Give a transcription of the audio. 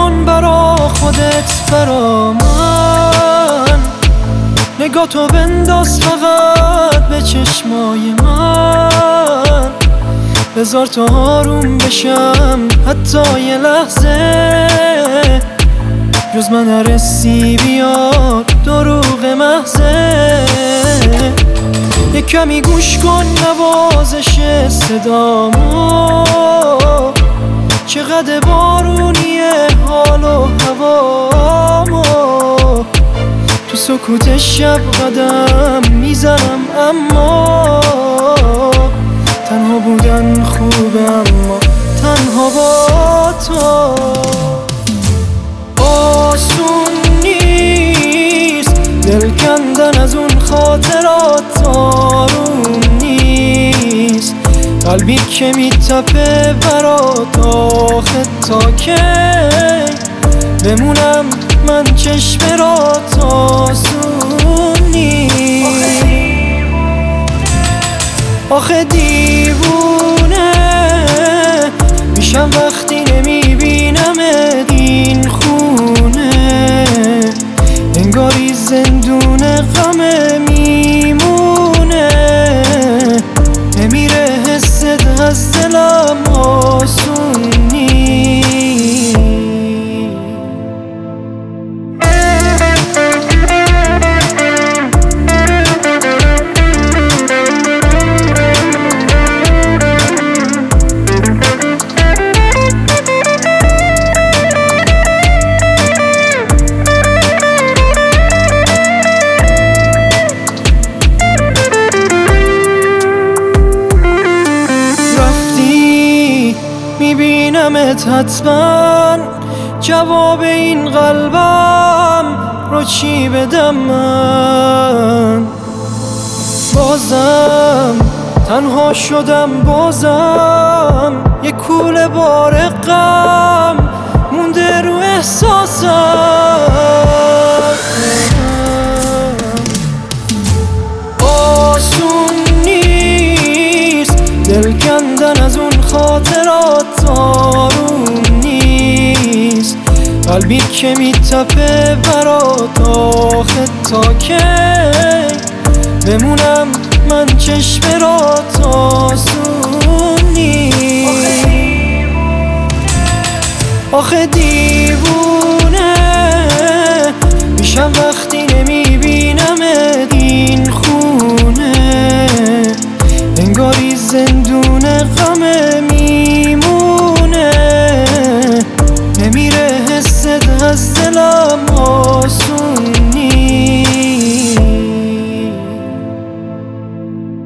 کن برا خودت برا من، نگاه تو بنداز فقط به چشمای من، بذار تا آروم بشم حتی یه لحظه، جز من نرسی بیاد دروغ محضه. یه کمی گوش کن نوازش صدامو، چقدر بارونیه حال و هوامو، تو سکوت شب قدم میزنم اما تنها بودن خوبه، اما تنها با تو آسون نیست، دل کندن از اون خاطرات آروم نیست، قلبی که میتپه برات آخه تا کی بمونم من چشم رات آسون نیست. آخه دیوونه میشم وقتی نمیبینم این خونه، انگاری زندون غم میمونه، نمیره حست از دلم آسون نیست. میبینمت حتما، جواب این قلبم رو چی بدم من؟ بازم تنها شدم، بازم یه کوله بار غم مونده رو احساسم. آسون نیست دل کندن از اون خاطرات آروم نیست، قلبی که میتپه برات آخه تا کی بمونم من چشم رات آسون نیست. آخه دیوونه